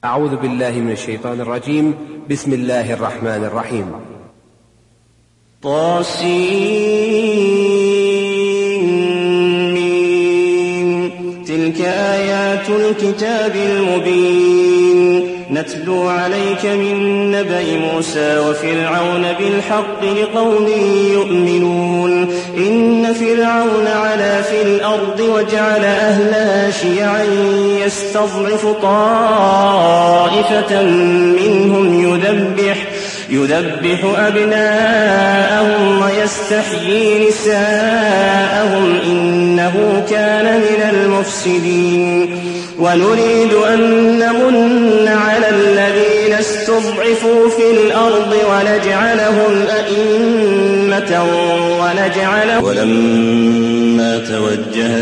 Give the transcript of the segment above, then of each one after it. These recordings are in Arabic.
أعوذ بالله من الشيطان الرجيم. بسم الله الرحمن الرحيم. طاسين تلك آيات الكتاب المبين نتلو عليك من نبأ موسى وفرعون بالحق لقوم يؤمنون إن فرعون علا في الأرض وجعل أهلها شيعا يستضعف طائفة منهم يذبح أبناءهم ويستحيي نساءهم إنه كان من المفسدين ونريد أن نمن على الذين استضعفوا في الأرض ونجعلهم أئمة ولما توجه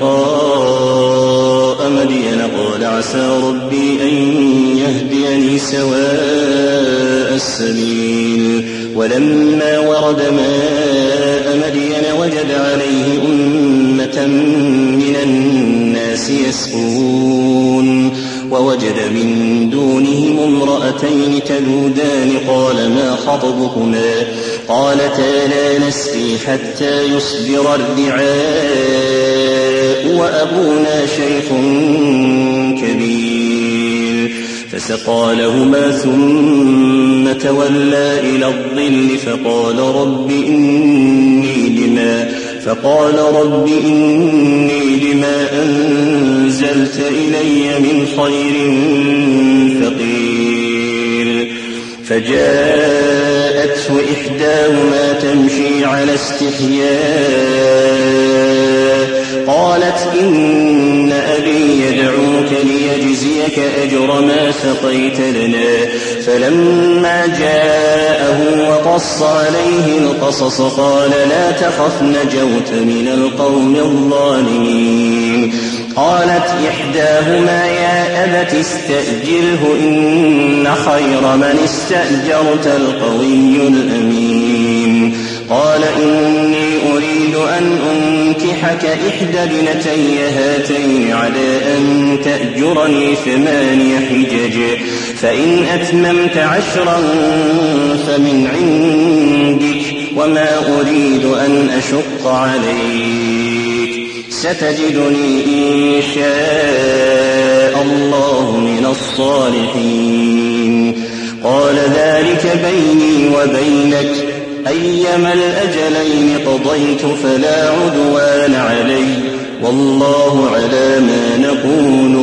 تلقاء مدين قال عسى ربي أن يهديني سواء السبيل ولما ورد ماء مدين وجد عليه أمة من الناس يسقون ووجد من دونهم امرأتين تذودان قال ما خطبكما قالتا لا نسقي حتى يصدر الرعاء وأبونا شيخ كبير فسقى لهما ثم تولى إلى الظل فقال رب إني لما أنزلت إلي من خير فقير فجاءته إحداهما تمشي على استحياء قالت إن أبي يدعوك ليجزيك أجر ما سقيت لنا فلما جاءه وقص عليه القصص قال لا تخف نجوت من القوم الظالمين قالت إحداهما يا أبت استأجره إن خير من استأجرت القوي الأمين قال إني أريد أن أنكحك إحدى ابنتي هاتين على أن تأجرني 8 حجج فإن أتممت 10 فمن عندك وما أريد أن أشق عليك ستجدني إن شاء الله من الصالحين قال ذلك بيني وبينك أيما الأجلين قضيت فلا عدوان علي والله على ما نقول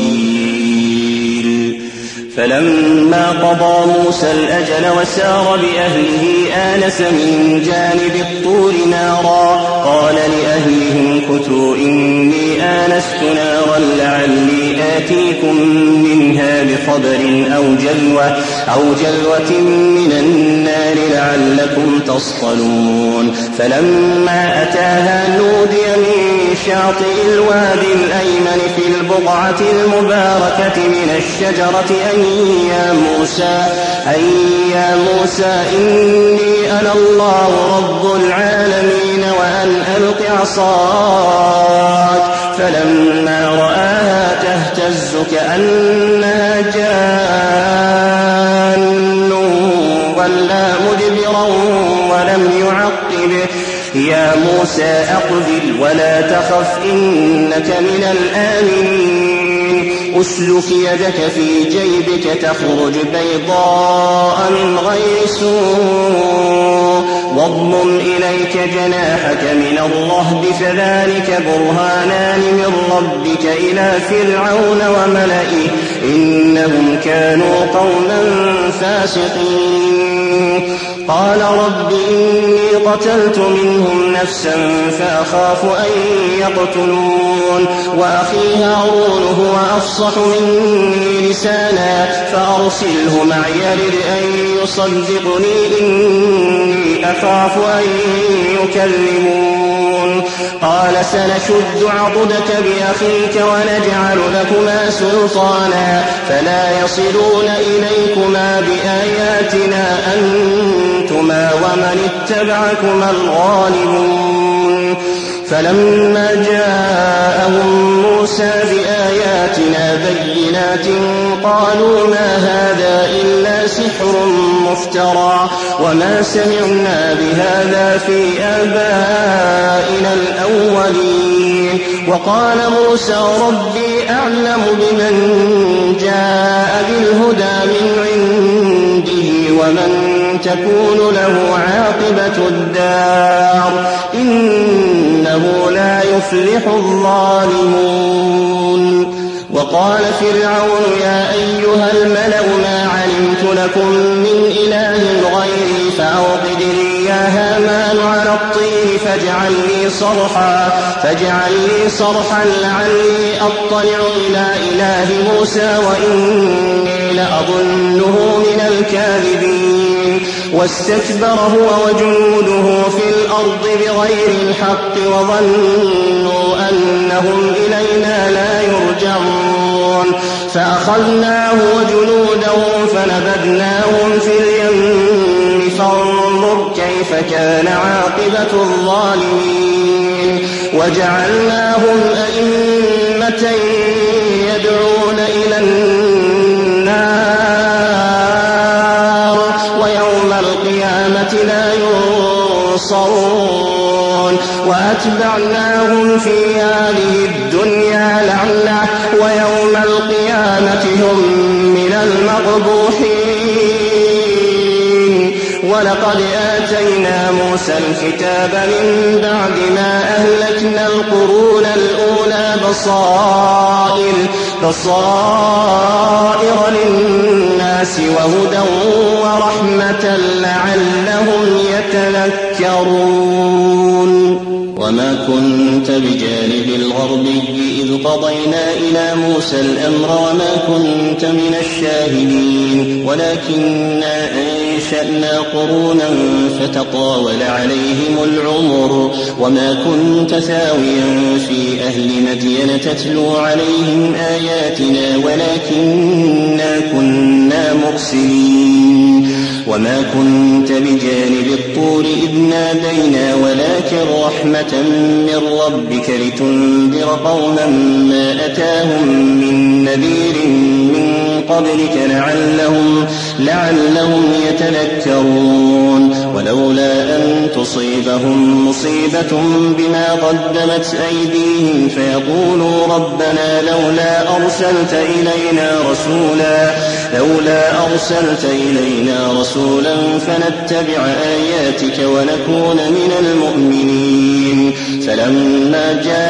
وكيل فلما قضى موسى الأجل وسار بأهله آنس من جانب الطور نارا قال لأهلهم كثوا إني آنست نارا لعلي آتيكم منها بخبر أو جلوة من النار لعلكم تصطلون فلما أتاها نودي من شاطئ الوادي الأيمن في البقعة المباركة من الشجرة أي يا موسى إني أنا الله رب العالمين وأن ألق عصاك فلما رآها تهتز كأنها جان ولا مدبرا ولم يعقب يا موسى أقبل ولا تخف إنك من الآمنين أسلك يدك في جيبك تخرج بيضاء من غير سوء واضمم إليك جناحك من الرهب فذلك برهانان من ربك إلى فرعون وملئه إنهم كانوا قوما فاسقين قال رب إني قتلت منهم نفسا فأخاف أن يقتلون وأخي هارون هو أفصح مني لسانا فأرسله معي يرد أن يصدقني إني أخاف أن يكلمون قال سنشد عضدك بأخيك ونجعل لكما سلطانا فلا يصلون إليكما بآياتنا أنتما ومن اتبعكما الغالبون فلما جاءهم موسى بآياتنا بينات قالوا ما هذا إلا سحر مفترى وما سمعنا بهذا في آبائنا الأولين. وقال موسى ربي أعلم بمن جاء بالهدى من عنده ومن تكون له عاقبة الدار إنه لا يفلح الظالمون. وقال فرعون يا أيها الملأ ما علمت لكم من إله غيري فأوقد لي يا هامان على الطين فاجعل لي صرحا لعلي أطلع إلى إله موسى وإني لأظنه من الكاذبين. واستكبر هو وجنوده في الأرض بغير الحق وظنوا أنهم إلينا لا يرجعون فأخذناه وجنوده فنبذناهم في اليم فانظر كيف كان عاقبة الظالمين. وجعلناهم أئمة يدعون إلى النار ويوم القيامة لا ينصرون. وأتبعناهم في هذه الدنيا لعنة ويوم القيامة هم من المقبوحين. ولقد آتينا موسى الكتاب من بعد ما أهلكنا القرون الأولى بصائر للناس وهدى ورحمة لعلهم يتذكرون. وما كنت بجانب الغربي إذ قضينا إلى موسى الأمر وما كنت من الشاهدين ولكننا أنشأنا قرونا فتطاول عليهم العمر وما كنت ثاويا في أهل مدين تتلو عليهم آياتنا ولكننا كنا مرسلين. وما كنت بجانب الطور إذ نادينا ولكن رحمة من ربك لتنذر قوما ما أتاهم من نذير من قبلك لعلهم يتذكرون. ولولا أن تصيبهم مصيبة بما قدمت أيديهم فيقولوا ربنا لولا أرسلت إلينا رسولا فنتبع آياتك ونكون من المؤمنين. فلما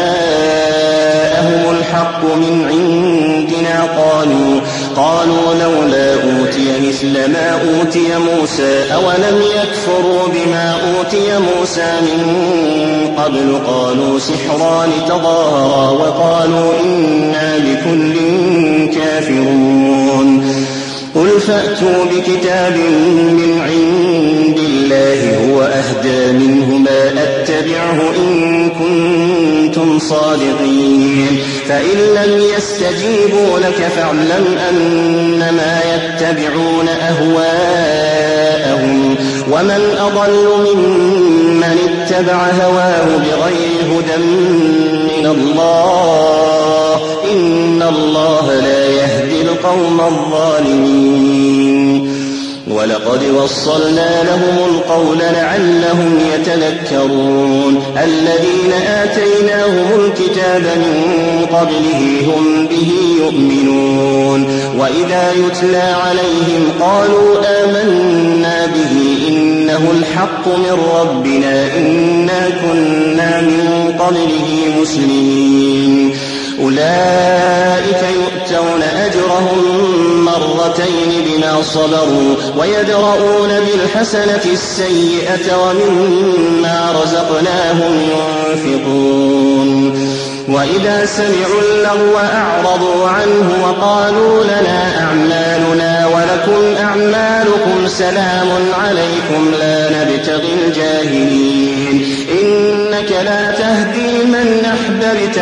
جاءهم الحق من عندنا قالوا لولا أوتي مثل ما أوتي موسى أولم يكفروا بما أوتي موسى من قبل قالوا سحران تظاهرا وقالوا إنا بكل كافرون. قل فأتوا بكتاب من عند الله هو أهدى منهما أتبعه إن كنتم صادقين. فإن لم يستجيبوا لك فاعلم أنما يتبعون أهواءهم ومن أضل ممن اتبع هواه بغير هدى من الله إن الله لا يهدي القوم الظالمين. ولقد وصلنا لهم القول لعلهم يتذكرون. الذين آتيناهم الكتاب من قبله هم به يؤمنون. وإذا يتلى عليهم قالوا آمنا به إنه الحق من ربنا إنا كنا من قبله مسلمين. أولئك يؤتون أجرهم مرتين بما صبروا ويدرؤون بالحسنة السيئة ومما رزقناهم ينفقون. وإذا سمعوا اللغو أعرضوا عنه وقالوا لنا أعمالنا ولكم أعمالكم سلام عليكم لا نبتغي الجاهلين. إنك لا تهدي من أحببت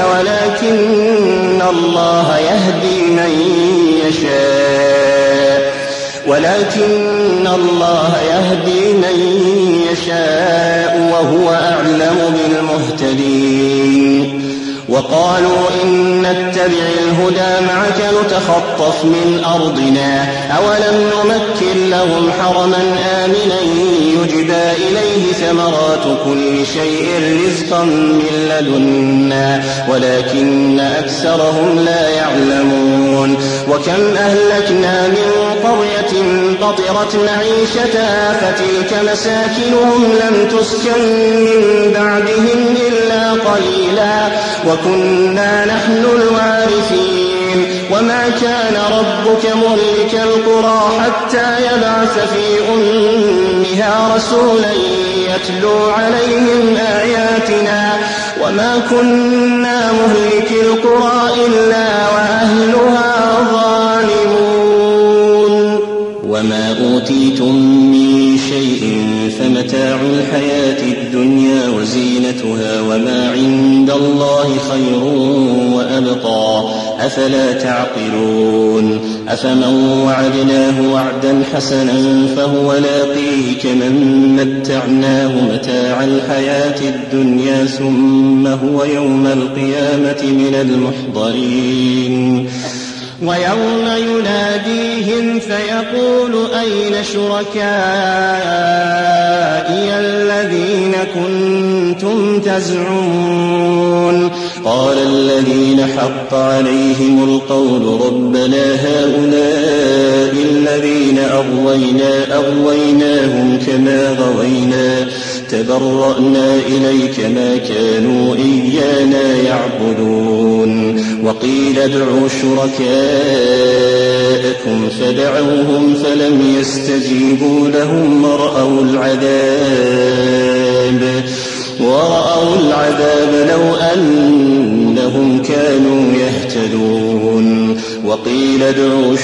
ولكن الله يهدي من يشاء ولكن الله يهدي من يشاء وهو أعلم بالمهتدين. وقالوا إن نتبع الهدى معك نتخطف من أرضنا أولم نمكن لهم حرما آمنا يجبى إليه ثمرات كل شيء رزقا من لدنا ولكن أكثرهم لا يعلمون. وكم أهلكنا من قرية بطرت معيشتها فتلك مساكنهم لم تسكن من بعدهم إلا قليلا وكنا نحن الوارثين. وما كان ربك مهلك القرى حتى يبعث في أمها رسولا يتلو عليهم آياتنا وما كنا مهلك القرى إلا وأهلها ظالمون. وما أوتيتم من شيء فمتاع الحياة الدنيا وزينتها وما عند الله خير وأبقى أفلا تعقلون. أفمن وعدناه وعدا حسنا فهو لاقيه كمن متعناه متاع الحياة الدنيا ثم هو يوم القيامة من المحضرين. ويوم يناديهم فيقول أين شركائي الذين كنتم تزعمون قال الذين حق عليهم القول ربنا هؤلاء الذين أغويناهم كما غوينا تبرأنا إليك ما كانوا إيانا يعبدون. وقيل ادعوا شركاءكم فدعوهم فلم يستجيبوا لهم ورأوا العذاب لو أنهم كانوا يهتدون. وقيل ادعوا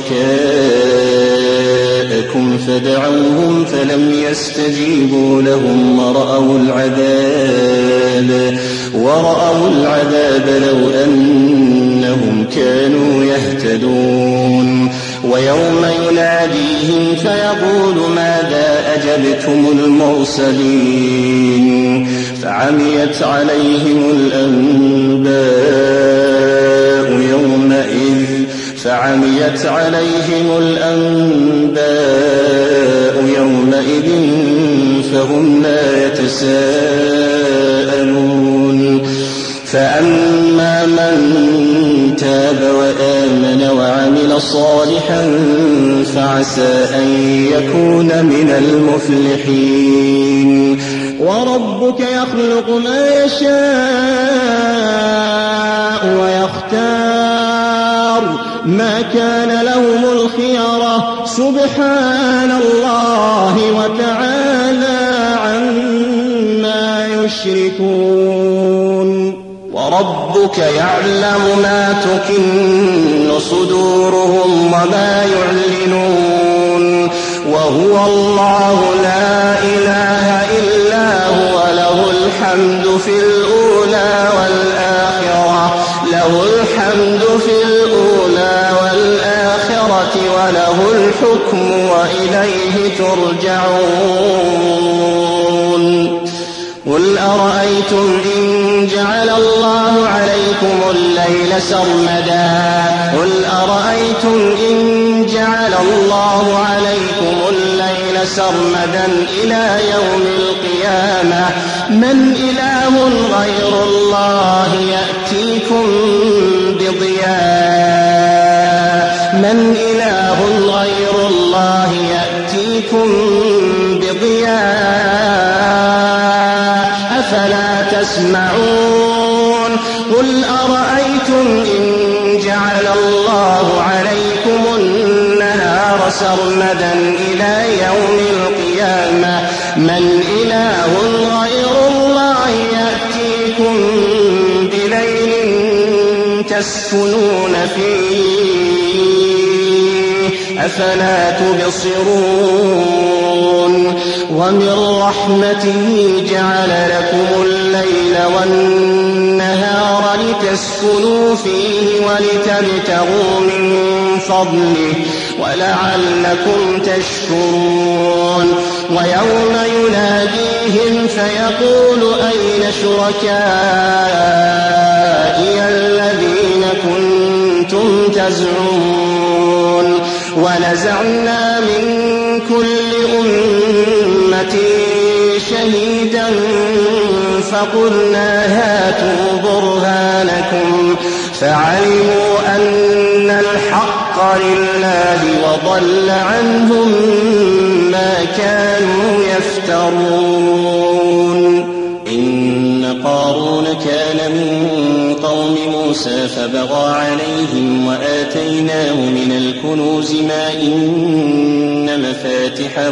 شركاءكم فدعوهم فلم يستجيبوا لهم ورأوا العذاب لو أنهم كانوا يهتدون. ويوم يناديهم فيقول ماذا أجبتم المرسلين فعميت عليهم الأنباء يومئذ فهم لا يتساءلون. فأما من تاب وآمن وعمل صالحا فعسى أن يكون من المفلحين. وربك يخلق ما يشاء ويختار ما كان لهم الخيرة سبحان الله وتعالى عما يشركون. وربك يعلم ما تكن صدورهم وما يعلنون وهو الله لا إله إلا هو له الحمد في الأولى والآخرة وله الحكم وإليه ترجعون. قل أرأيتم إن جعل الله عليكم الليل سرمدا إلى يوم القيامة من إله غير الله يأتيكم بضياء أفلا تسمعون. قل أرأيتم إن جعل الله عليكم النهار سرمدا إلى يوم القيامة من إله غير الله يأتيكم بليل تسكنون فيه أفلا تبصرون. ومن رحمته جعل لكم الليل والنهار لتسكنوا فيه ولتبتغوا من فضله ولعلكم تشكرون. ويوم يناديهم فيقول أين شركائي الذين كنتم تزعمون. ونزعنا من كل أمة شهيدا فقلنا هاتوا برهانكم فعلموا أن الحق لله وضل عنهم ما كانوا يفترون. إن قارون كان من قوم موسى فبغى عليهم وآتيناه من الكنوز ما إن مفاتحه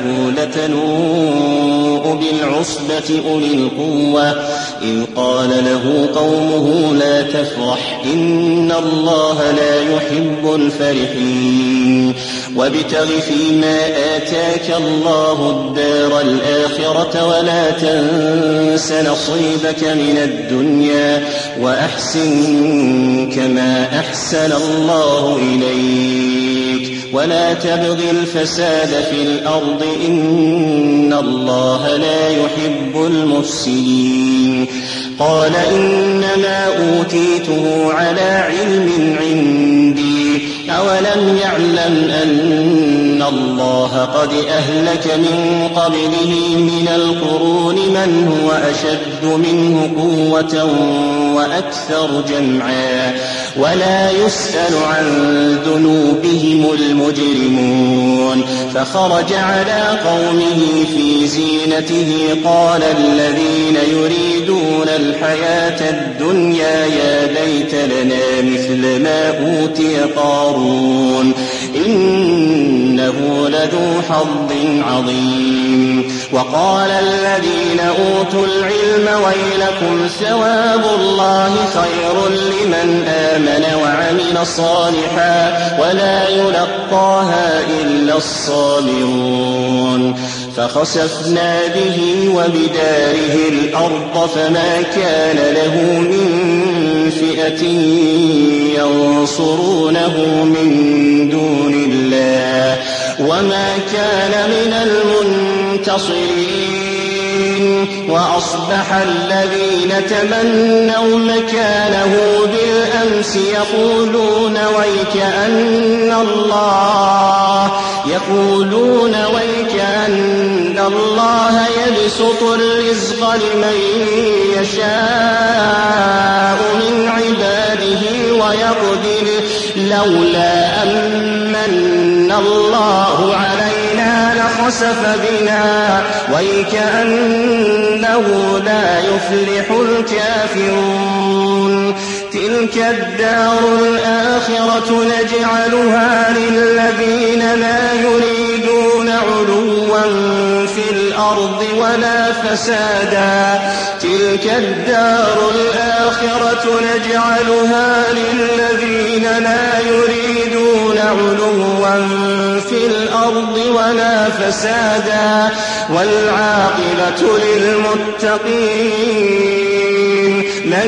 لتنوء بالعصبة أولي القوة إذ قال له قومه لا تفرح إن الله لا يحب الفرحين. وابتغ فيما آتاك الله الدار الآخرة ولا تنس نصيبك من الدنيا وأحسن كما أحسن الله إليك ولا تبغ الفساد في الأرض إن الله لا يحب المفسدين. قال إنما أوتيته على علم عندي أولم يعلم أن الله قد أهلك من قبله من القرون من هو أشد منه قوة وأكثر جمعا ولا يسأل عن ذنوبهم المجرمون. فخرج على قومه في زينته قال الذين يريدون الحياة الدنيا يا ليت لنا مثل ما أوتي قارون إنه لذو حظ عظيم. وقال الذين أوتوا العلم ويلكم ثواب الله خير لمن آمن وعمل صالحا ولا يلقاها إلا الصابرون. فخسفنا به وبداره الأرض فما كان له من فئة ينصرونه من دون الله وما كان من المنتصرين. وأصبح الذين تمنوا مكانه بالأمس يقولون ويكأن الله يبسط الرزق لمن يشاء من عباده ويقدر لولا أمن الله علينا لخسف بنا ويكأنه لا يفلح الكافرون. تلك الدار الآخرة نجعلها للذين لا يريدون علوا في الأرض ولا فسادا. تلك الدار الآخرة نجعلها للذين لا يريدون علوا في الأرض ولا فسادا والعاقبة للمتقين. من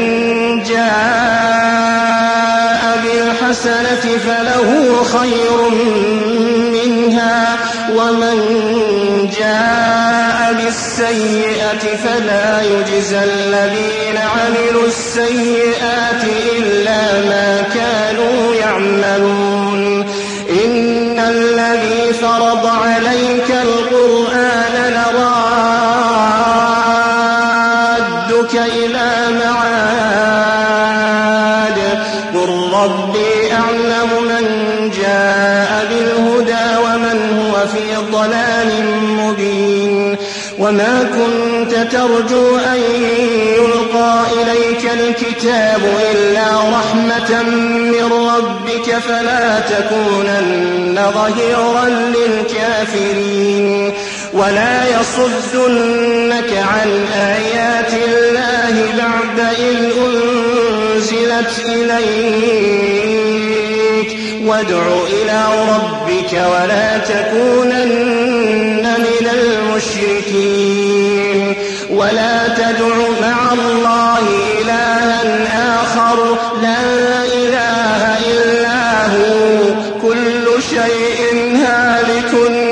جاء بالحسنة فله خير منها ومن جاء بالسيئة فلا يجزى الذين عملوا السيئات إلا ما كانوا يعملون. إن الذي فرض عليك القرآن لرادك إلى معاد قل ربي أعلم من جاء بالهدى ومن هو في ضلال مبين. وما كنت ترجو أن يلقى إليك الكتاب إلا رحمة من ربك فلا تكونن ظهيرا للكافرين. ولا يصدنك عن آيات الله بعد إذ أنزلت إليك وادع إلى ربك ولا تكونن من المشركين. ولا تدع مع الله إلها آخر لا إله إلا هو كل شيء هالك